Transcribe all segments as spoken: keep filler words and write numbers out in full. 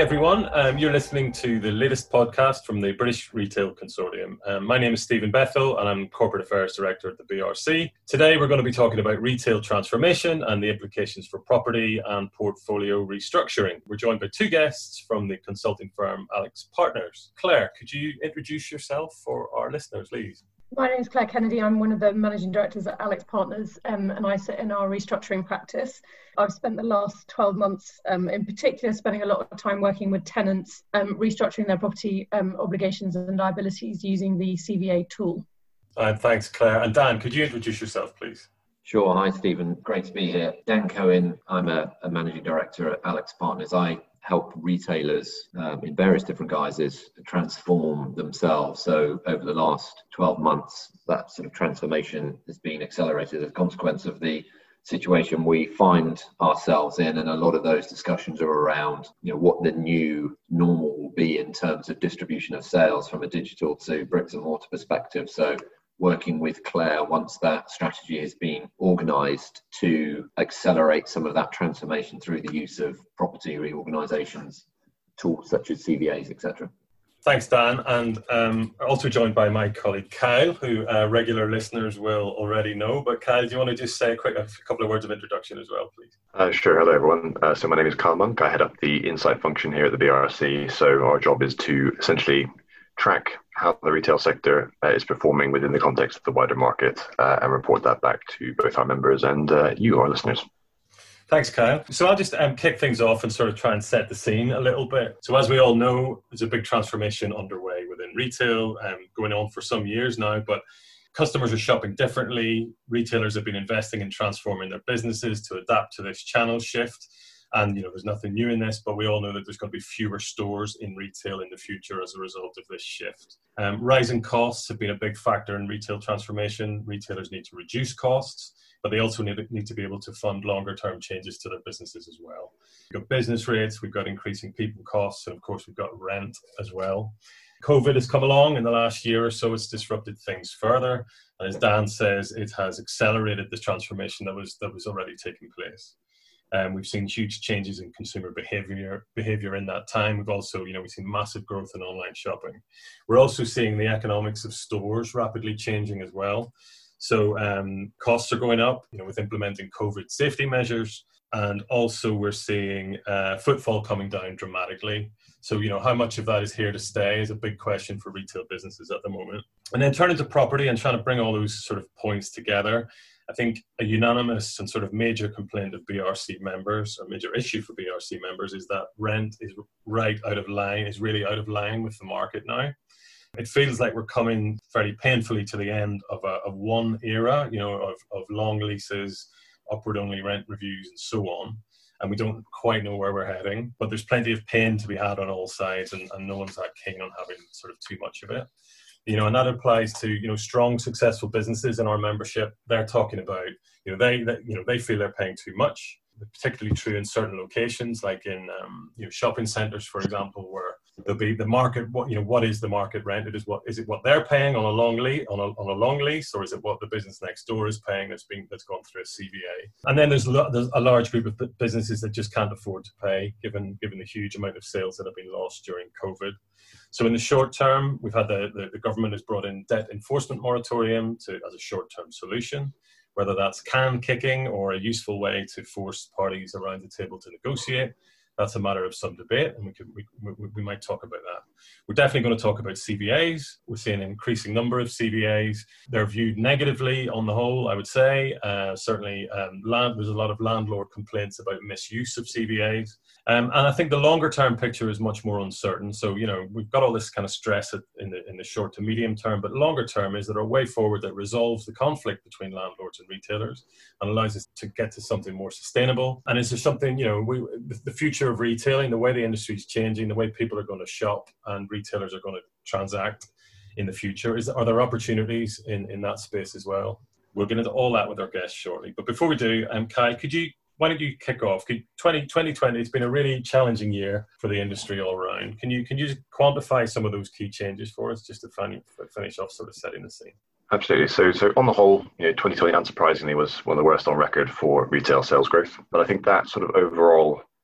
everyone. Um, you're listening to the latest podcast from the British Retail Consortium. Um, my name is Stephen Bethel and I'm Corporate Affairs Director at the B R C. Today we're going to be talking about retail transformation and the implications for property and portfolio restructuring. We're joined by two guests from the consulting firm AlixPartners. Claire, could you introduce yourself for our listeners, please? My name is Claire Kennedy. I'm one of the managing directors at AlixPartners, um, and I sit in our restructuring practice. I've spent the last twelve months, um, in particular, spending a lot of time working with tenants, um, restructuring their property um, obligations and liabilities using the C V A tool. Uh, thanks, Claire. And Dan, could you introduce yourself, please? Sure. Hi, Stephen. Great to be here. Dan Cohen. I'm a, a managing director at AlixPartners. I help retailers um, in various different guises transform themselves. So over the last twelve months, that sort of transformation has been accelerated as a consequence of the situation we find ourselves in. And a lot of those discussions are around, you know, what the new normal will be in terms of distribution of sales from a digital to bricks and mortar perspective. So working with Claire once that strategy has been organised to accelerate some of that transformation through the use of property reorganisations, tools such as C V As, et cetera. Thanks, Dan. And um, also joined by my colleague Kyle, who uh, regular listeners will already know. But Kyle, do you want to just say a quick a couple of words of introduction as well, please? Uh, sure. Hello, everyone. Uh, so my name is Kyle Monk. I head up the insight function here at the B R C. So our job is to essentially track how the retail sector uh, is performing within the context of the wider market uh, and report that back to both our members and uh, you, our listeners. Thanks, Kyle. So I'll just um, kick things off and sort of try and set the scene a little bit. So as we all know, there's a big transformation underway within retail, um, going on for some years now, but customers are shopping differently. Retailers have been investing in transforming their businesses to adapt to this channel shift. And, you know, there's nothing new in this, but we all know that there's going to be fewer stores in retail in the future as a result of this shift. Um, rising costs have been a big factor in retail transformation. Retailers need to reduce costs, but they also need to, need to be able to fund longer term changes to their businesses as well. We've got business rates, we've got increasing people costs, and of course we've got rent as well. COVID has come along in the last year or so. It's disrupted things further. And as Dan says, it has accelerated the transformation that was, that was already taking place. Um, we've seen huge changes in consumer behavior behavior in that time. We've also, you know, we've seen massive growth in online shopping. We're also seeing the economics of stores rapidly changing as well. So um, costs are going up, you know, with implementing COVID safety measures. And also we're seeing uh, footfall coming down dramatically. So, you know, how much of that is here to stay is a big question for retail businesses at the moment. And then turning to property and trying to bring all those sort of points together. I think a unanimous and sort of major complaint of B R C members, or major issue for B R C members, is that rent is right out of line, is really out of line with the market now. It feels like we're coming very painfully to the end of a of one era, you know, of, of long leases, upward only rent reviews and so on. And we don't quite know where we're heading, but there's plenty of pain to be had on all sides, and, and no one's that keen on having sort of too much of it. You know, and that applies to, you know, strong, successful businesses in our membership. They're talking about, you know, they, they you know, they feel they're paying too much, particularly true in certain locations, like in, um, you know, shopping centres, for example, where there'll be the market, what, you know, what is the market rent? It is what, is it what they're paying on a long lease, on a, on a long lease, or is it what the business next door is paying that's being, that's gone through a C V A? And then there's a, there's a large group of businesses that just can't afford to pay, given, given the huge amount of sales that have been lost during COVID. So in the short term, we've had the, the, the government has brought in debt enforcement moratorium to, as a short-term solution, whether that's can kicking or a useful way to force parties around the table to negotiate. That's a matter of some debate, and we, could, we, we, we might talk about that. We're definitely going to talk about C V As. We're seeing an increasing number of C V As. They're viewed negatively on the whole, I would say. Uh, certainly, um, land, there's a lot of landlord complaints about misuse of C V As. Um, and I think the longer-term picture is much more uncertain. So, you know, we've got all this kind of stress in the, in the short to medium term, but longer term, is there a way forward that resolves the conflict between landlords and retailers and allows us to get to something more sustainable? And is there something, you know, we, the future of retailing, the way the industry is changing, the way people are going to shop and retailers are going to transact in the future, is are there opportunities in, in that space as well? We'll get into all that with our guests shortly. But before we do, um, Kai, could you why don't you kick off? Could, twenty twenty, it's been a really challenging year for the industry all around. Can you can you just quantify some of those key changes for us, just to fin- finish off sort of setting the scene? Absolutely. So, so on the whole, you know, twenty twenty, unsurprisingly, was one of the worst on record for retail sales growth. But I think that sort of overall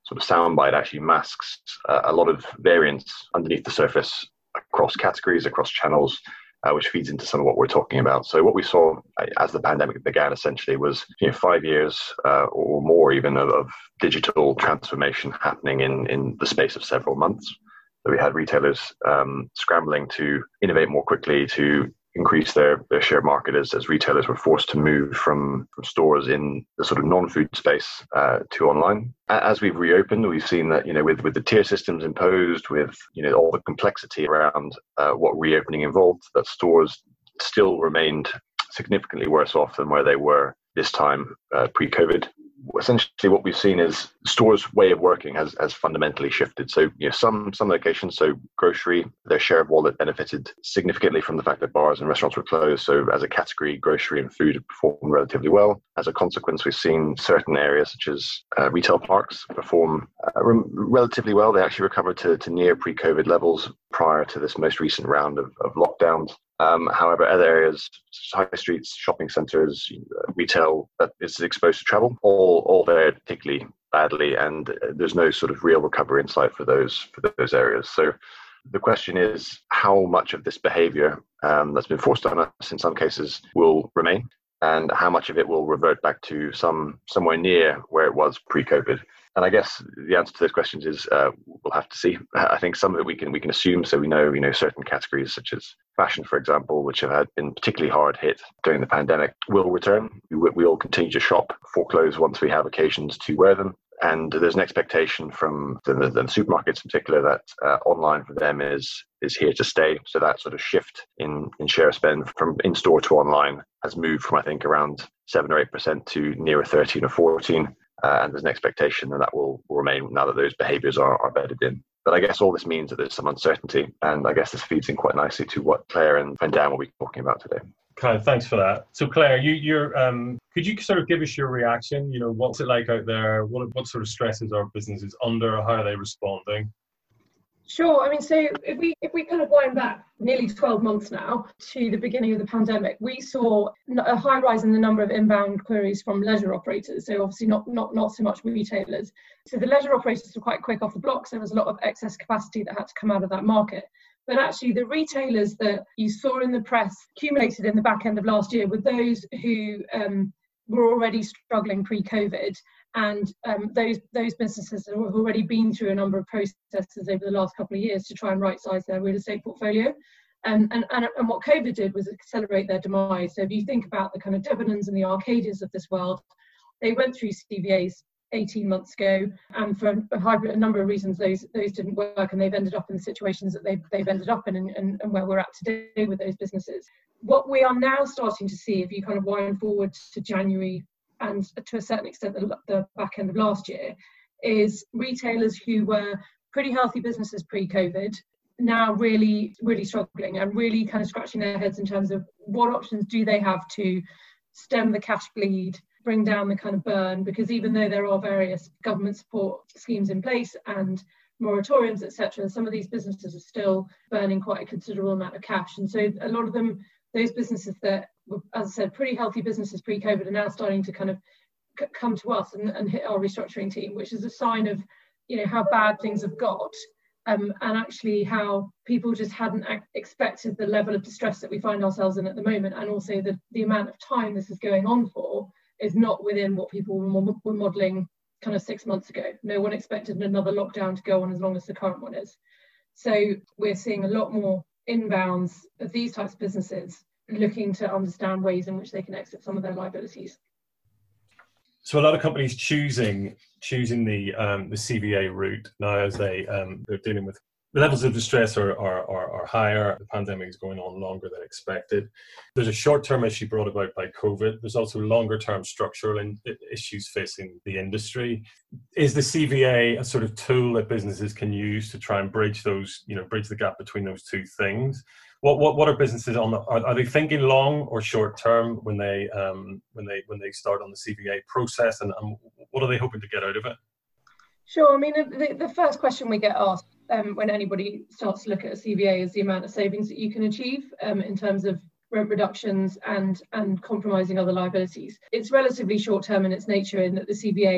sort of soundbite actually masks uh, a lot of variance underneath the surface across categories, across channels, uh, which feeds into some of what we're talking about. So what we saw uh, as the pandemic began essentially was, you know, five years uh, or more even of, of digital transformation happening in, in the space of several months. So we had retailers um, scrambling to innovate more quickly, to increase their, their share market as, as retailers were forced to move from, from stores in the sort of non-food space uh, to online. As we've reopened, we've seen that, you know, with, with the tier systems imposed, with, you know, all the complexity around uh, what reopening involved, that stores still remained significantly worse off than where they were this time uh, pre-COVID. Essentially what we've seen is stores' way of working has, has fundamentally shifted. So, you know, some some locations, so grocery, their share of wallet benefited significantly from the fact that bars and restaurants were closed. So as a category, grocery and food have performed relatively well. As a consequence, we've seen certain areas such as uh, retail parks perform uh, re- relatively well. They actually recovered to, to near pre-COVID levels prior to this most recent round of, of lockdowns. Um, however, other areas, high streets, shopping centres, uh, retail that is exposed to travel, all all fared particularly badly, and there's no sort of real recovery in sight for those for those areas. So the question is, how much of this behaviour um, that's been forced on us in some cases will remain, and how much of it will revert back to some somewhere near where it was pre-COVID? And I guess the answer to those questions is uh, we'll have to see. I think some of it we can we can assume. So we know you know certain categories such as fashion, for example, which have had been particularly hard hit during the pandemic, will return. We we will continue to shop for clothes once we have occasions to wear them. And there's an expectation from the, the, the supermarkets in particular that uh, online for them is is here to stay. So that sort of shift in, in share spend from in-store to online has moved from, I think, around seven or eight percent to nearer thirteen or fourteen. Uh, and there's an expectation that that will, will remain now that those behaviours are, are bedded in. But I guess all this means that there's some uncertainty, and I guess this feeds in quite nicely to what Claire and, and Dan will be talking about today. Kind of, thanks for that. So Claire, you, you're, um, could you sort of give us your reaction? You know, what's it like out there? What, what sort of stresses are businesses under? How are they responding? Sure. I mean, so if we if we kind of wind back nearly twelve months now to the beginning of the pandemic, we saw a high rise in the number of inbound queries from leisure operators. So obviously not not not so much retailers. So the leisure operators were quite quick off the blocks. There was a lot of excess capacity that had to come out of that market. But actually, the retailers that you saw in the press accumulated in the back end of last year were those who um, were already struggling pre-COVID. And um, those those businesses have already been through a number of processes over the last couple of years to try and right-size their real estate portfolio. Um, and, and, and what COVID did was accelerate their demise. So if you think about the kind of Debenhams and the Arcadias of this world, they went through C V As eighteen months ago, and for a, hybrid, a number of reasons, those those didn't work, and they've ended up in the situations that they've, they've ended up in, and, and, and where we're at today with those businesses. What we are now starting to see, if you kind of wind forward to January, and to a certain extent the, the back end of last year, is retailers who were pretty healthy businesses pre-COVID now really, really struggling and really kind of scratching their heads in terms of what options do they have to stem the cash bleed, bring down the kind of burn, because even though there are various government support schemes in place and moratoriums, et cetera, some of these businesses are still burning quite a considerable amount of cash. And so a lot of them, those businesses that were, as I said, pretty healthy businesses pre-COVID, are now starting to kind of c- come to us and, and hit our restructuring team, which is a sign of, you know, how bad things have got, um, and actually how people just hadn't ac- expected the level of distress that we find ourselves in at the moment, and also the, the amount of time this is going on for is not within what people were, mo- were modelling kind of six months ago. No one expected another lockdown to go on as long as the current one is. So we're seeing a lot more inbounds of these types of businesses looking to understand ways in which they can exit some of their liabilities. So a lot of companies choosing choosing the um, the C V A route now, as they um, they're dealing with the levels of distress are, are are are higher. The pandemic is going on longer than expected. There's a short-term issue brought about by COVID. There's also longer-term structural in, issues facing the industry. Is the C V A a sort of tool that businesses can use to try and bridge those, you know, bridge the gap between those two things? What what what are businesses on the, are, are they thinking long or short term when they um when they when they start on the C V A process, and, and what are they hoping to get out of it? Sure. I mean, the, the first question we get asked um, when anybody starts to look at a C V A is the amount of savings that you can achieve um, in terms of rent reductions and and compromising other liabilities. It's relatively short term in its nature, in that the C V A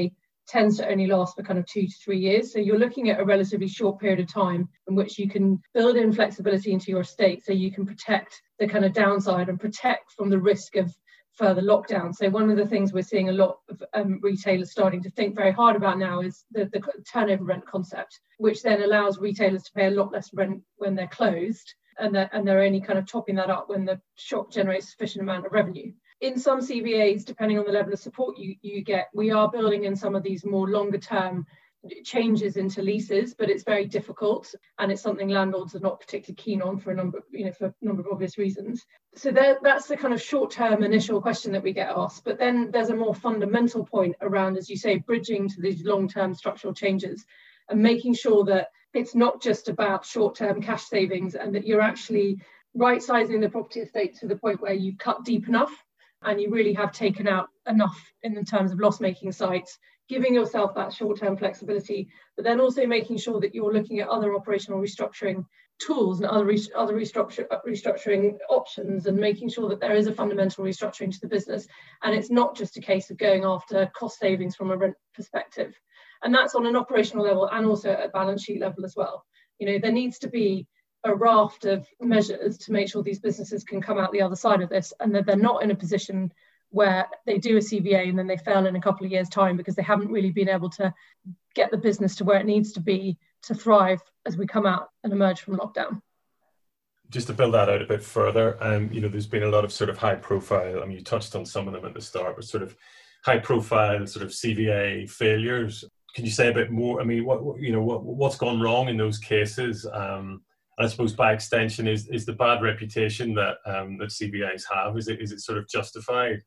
tends to only last for kind of two to three years. So you're looking at a relatively short period of time in which you can build in flexibility into your estate so you can protect the kind of downside and protect from the risk of further lockdown. So one of the things we're seeing a lot of um, retailers starting to think very hard about now is the, the turnover rent concept, which then allows retailers to pay a lot less rent when they're closed, and they're, and they're only kind of topping that up when the shop generates sufficient amount of revenue. In some C V As, depending on the level of support you, you get, we are building in some of these more longer term changes into leases, but it's very difficult, and it's something landlords are not particularly keen on for a number, you know, for a number of obvious reasons. So there, that's the kind of short-term initial question that we get asked. But then there's a more fundamental point around, as you say, bridging to these long-term structural changes and making sure that it's not just about short-term cash savings, and that you're actually right-sizing the property estate to the point where you've cut deep enough and you really have taken out enough in the terms of loss-making sites, giving yourself that short-term flexibility, but then also making sure that you're looking at other operational restructuring tools and other re- other restructure, restructuring options, and making sure that there is a fundamental restructuring to the business. And it's not just a case of going after cost savings from a rent perspective. And that's on an operational level and also at a balance sheet level as well. You know, there needs to be a raft of measures to make sure these businesses can come out the other side of this, and that they're not in a position where they do a C V A and then they fail in a couple of years' time because they haven't really been able to get the business to where it needs to be to thrive as we come out and emerge from lockdown. Just to build that out a bit further, um, you know, there's been a lot of sort of high profile, I mean, you touched on some of them at the start, but sort of high profile sort of C V A failures. Can you say a bit more? I mean, what, you know, what, what's gone wrong in those cases? Um, and I suppose by extension, is is the bad reputation that um, that C V As have, is it is it sort of justified?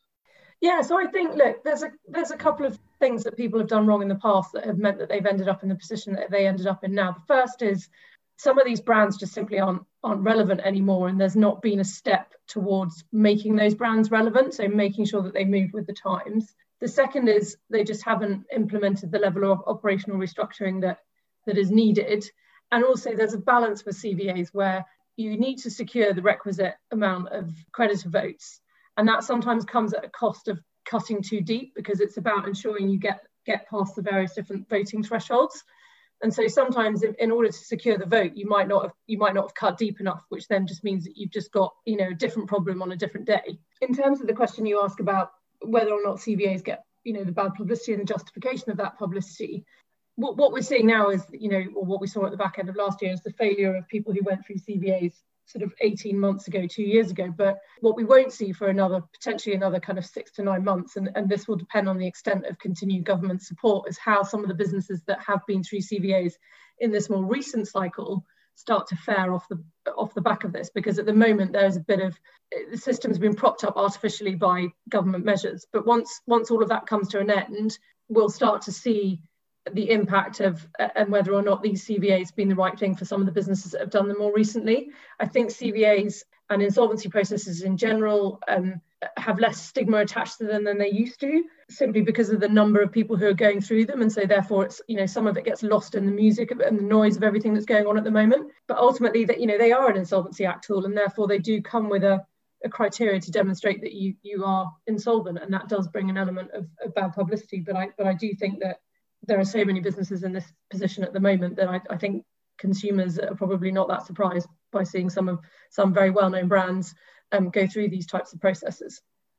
Yeah, so I think, look, there's a there's a couple of things that people have done wrong in the past that have meant that they've ended up in the position that they ended up in now. The first is some of these brands just simply aren't aren't relevant anymore, and there's not been a step towards making those brands relevant, so making sure that they move with the times. The second is they just haven't implemented the level of operational restructuring that that is needed. And also there's a balance with C V As where you need to secure the requisite amount of creditor votes. And that sometimes comes at a cost of cutting too deep, because it's about ensuring you get, get past the various different voting thresholds. And so sometimes in, in order to secure the vote, you might not have you might not have cut deep enough, which then just means that you've just got, you know, a different problem on a different day. In terms of the question you ask about whether or not C V As get, you know, the bad publicity and the justification of that publicity, what, what we're seeing now is, you know, or what we saw at the back end of last year is the failure of people who went through C V As sort of eighteen months ago, two years ago. But what we won't see for another, potentially another kind of six to nine months, and, and this will depend on the extent of continued government support, is how some of the businesses that have been through C V As in this more recent cycle start to fare off the off the back of this. Because at the moment there's a bit of, the system's been propped up artificially by government measures. But once once all of that comes to an end, we'll start to see the impact of uh, and whether or not these C V As have been the right thing for some of the businesses that have done them more recently. I think C V As and insolvency processes in general um, have less stigma attached to them than they used to, simply because of the number of people who are going through them. And so therefore it's, you know, some of it gets lost in the music of it and the noise of everything that's going on at the moment. But ultimately that, you know, they are an Insolvency Act tool, and therefore they do come with a, a criteria to demonstrate that you you are insolvent, and that does bring an element of, of bad publicity. But I but I do think that there are so many businesses in this position at the moment that I, I think consumers are probably not that surprised by seeing some of some very well-known brands um, go through these types of processes.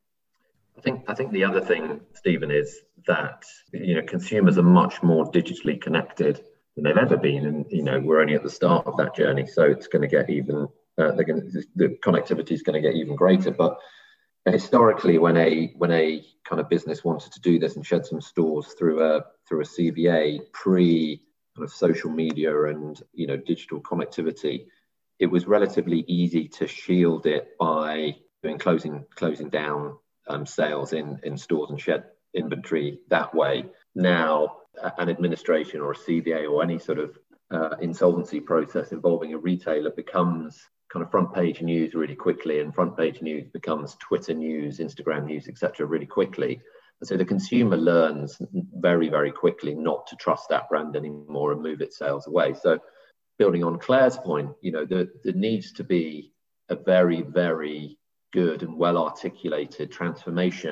I think I think the other thing, Stephen, is that, you know, consumers are much more digitally connected than they've ever been, and you know we're only at the start of that journey, so it's going to get even uh, they're going to, the connectivity is going to get even greater. But historically, when a when a kind of business wanted to do this and shed some stores through a through a C V A pre kind of social media and, you know, digital connectivity, it was relatively easy to shield it by doing closing closing down um, sales in in stores and shed inventory that way. Now, an administration or a C V A or any sort of uh, insolvency process involving a retailer becomes kind of front page news really quickly, and front page news becomes Twitter news, Instagram news, et cetera really quickly. And so the consumer learns very, very quickly not to trust that brand anymore and move its sales away. So building on Claire's point, you know, there, there needs to be a very, very good and well articulated transformation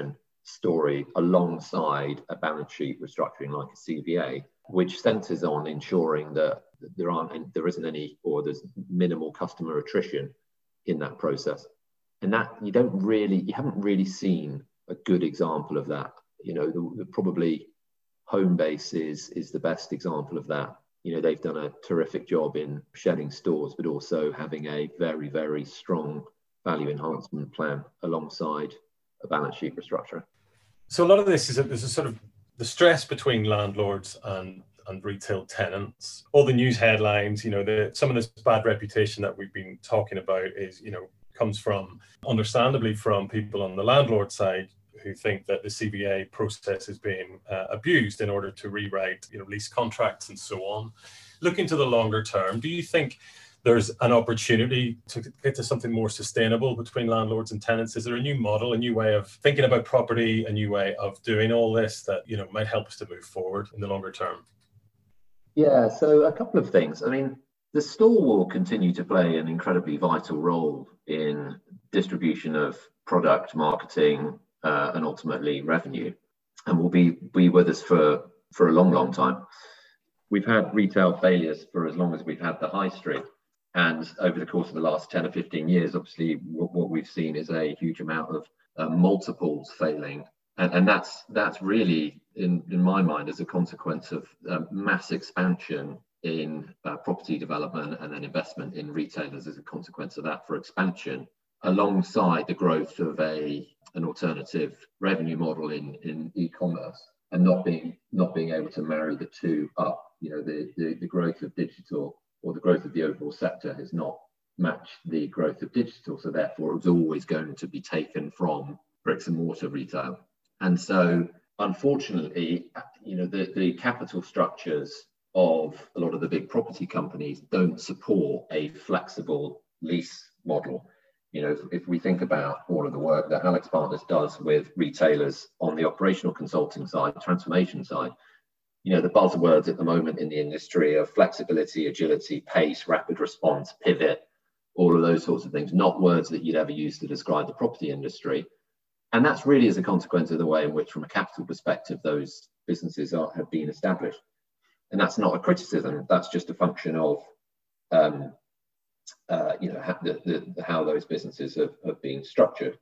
story alongside a balance sheet restructuring like a C V A, which centres on ensuring that there aren't, there isn't any, or there's minimal customer attrition in that process. And that you don't really, you haven't really seen a good example of that. You know, the, the probably Homebase is is the best example of that. You know, they've done a terrific job in shedding stores, but also having a very, very strong value enhancement plan alongside a balance sheet restructuring. So a lot of this is a, there's a sort of the stress between landlords and and retail tenants. All the news headlines, you know, the some of this bad reputation that we've been talking about is, you know, comes from, understandably, from people on the landlord side who think that the C V A process is being uh, abused in order to rewrite, you know, lease contracts and so on. Looking to the longer term, do you think there's an opportunity to get to something more sustainable between landlords and tenants? Is there a new model, a new way of thinking about property, a new way of doing all this that, you know, might help us to move forward in the longer term? Yeah, so a couple of things. I mean, the store will continue to play an incredibly vital role in distribution of product, marketing, uh, and ultimately revenue, and will be be with us for for a long, long time. We've had retail failures for as long as we've had the high street, and over the course of the last ten or fifteen years, obviously, what, what we've seen is a huge amount of uh, multiples failing, and, and that's that's really, in in my mind, as a consequence of uh, mass expansion in uh, property development and then investment in retailers as a consequence of that for expansion, alongside the growth of a an alternative revenue model in in e-commerce, and not being not being able to marry the two up. You know, the, the the growth of digital, or the growth of the overall sector, has not matched the growth of digital, so therefore it was always going to be taken from bricks and mortar retail. And so unfortunately, you know, the the capital structures of a lot of the big property companies don't support a flexible lease model. You know, if, if we think about all of the work that AlixPartners does with retailers on the operational consulting side, transformation side, you know, the buzzwords at the moment in the industry are flexibility, agility, pace, rapid response, pivot, all of those sorts of things, not words that you'd ever use to describe the property industry. And that's really as a consequence of the way in which, from a capital perspective, those businesses are, have been established. And that's not a criticism, that's just a function of, um, uh, you know, how, the, the, how those businesses have, have been structured.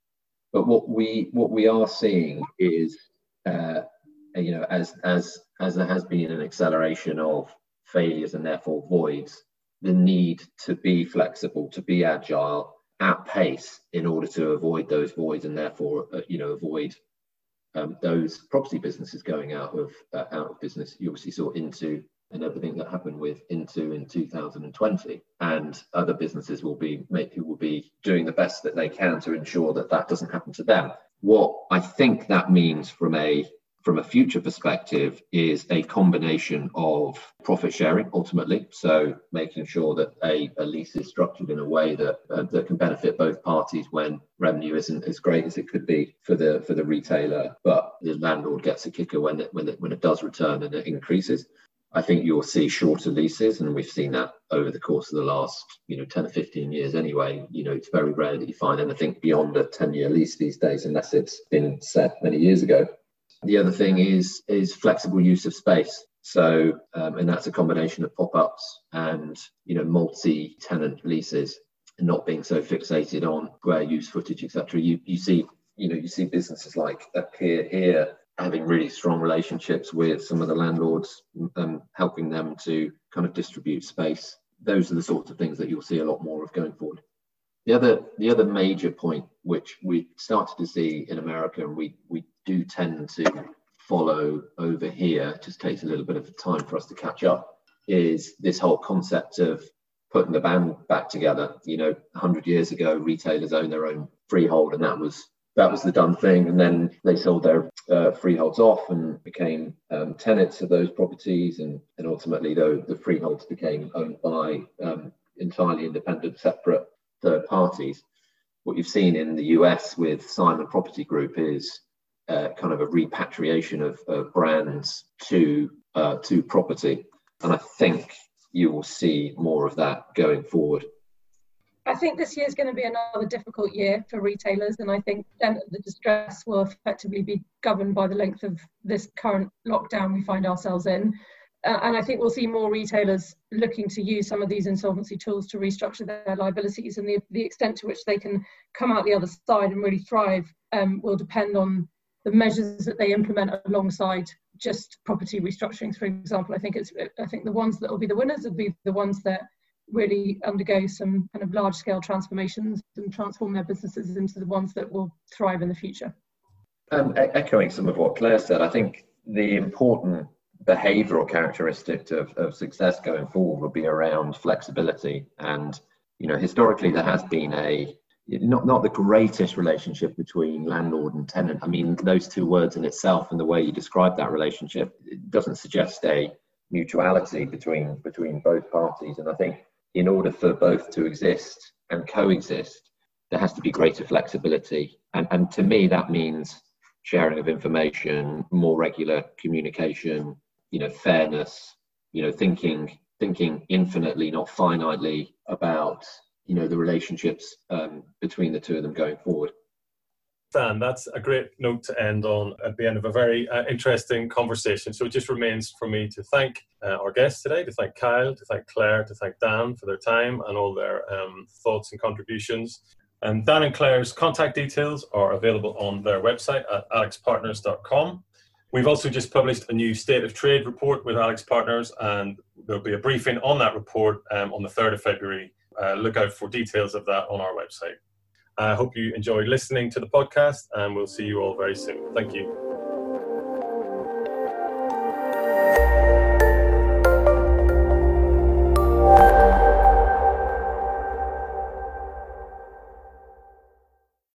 But what we what we are seeing is, uh, you know, as as as there has been an acceleration of failures and therefore voids, the need to be flexible, to be agile at pace in order to avoid those voids and therefore, uh, you know, avoid Um, those property businesses going out of uh, out of business. You obviously saw Into and everything that happened with Into in two thousand twenty, and other businesses will be who will be doing the best that they can to ensure that that doesn't happen to them. What I think that means from a from a future perspective is a combination of profit sharing, ultimately. So making sure that a, a lease is structured in a way that uh, that can benefit both parties when revenue isn't as great as it could be for the for the retailer, but the landlord gets a kicker when it when it when it does return and it increases. I think you'll see shorter leases, and we've seen that over the course of the last, you know, ten or fifteen years anyway. You know, it's very rare that you find anything beyond a ten-year lease these days, unless it's been set many years ago. The other thing is is flexible use of space. So, um, and that's a combination of pop-ups and, you know, multi-tenant leases, and not being so fixated on square use footage, et cetera. You you see, you know, you see businesses like Appear here having really strong relationships with some of the landlords, um, helping them to kind of distribute space. Those are the sorts of things that you'll see a lot more of going forward. The other the other major point, which we started to see in America, and we we do tend to follow over here, just takes a little bit of time for us to catch up, is this whole concept of putting the band back together. You know, one hundred years ago, retailers owned their own freehold, and that was that was the done thing. And then they sold their uh, freeholds off and became um, tenants of those properties, and, and ultimately, though, the freeholds became owned by um, entirely independent, separate third parties. What you've seen in the U S with Simon Property Group is uh, kind of a repatriation of, of brands to uh, to property, and I think you will see more of that going forward. I I think this year is going to be another difficult year for retailers, and I think then the distress will effectively be governed by the length of this current lockdown we find ourselves in. Uh, and I think we'll see more retailers looking to use some of these insolvency tools to restructure their liabilities, and the, the extent to which they can come out the other side and really thrive um, will depend on the measures that they implement alongside just property restructurings, for example. I think it's I think the ones that will be the winners will be the ones that really undergo some kind of large scale transformations and transform their businesses into the ones that will thrive in the future. Um, e- echoing some of what Claire said, I think the important behavioural characteristic of, of success going forward will be around flexibility. And, you know, historically there has been a not not the greatest relationship between landlord and tenant. I mean, those two words in itself and the way you describe that relationship, it doesn't suggest a mutuality between between both parties. And I think in order for both to exist and coexist, there has to be greater flexibility. And, and to me, that means sharing of information, more regular communication, you know, fairness, you know, thinking thinking infinitely, not finitely, about, you know, the relationships um, between the two of them going forward. Dan, that's a great note to end on at the end of a very uh, interesting conversation. So it just remains for me to thank uh, our guests today, to thank Kyle, to thank Claire, to thank Dan for their time and all their um, thoughts and contributions. And Dan and Claire's contact details are available on their website at alex partners dot com. We've also just published a new State of Trade report with AlixPartners, and there'll be a briefing on that report um, on the third of February. Uh, look out for details of that on our website. I hope you enjoyed listening to the podcast, and we'll see you all very soon. Thank you.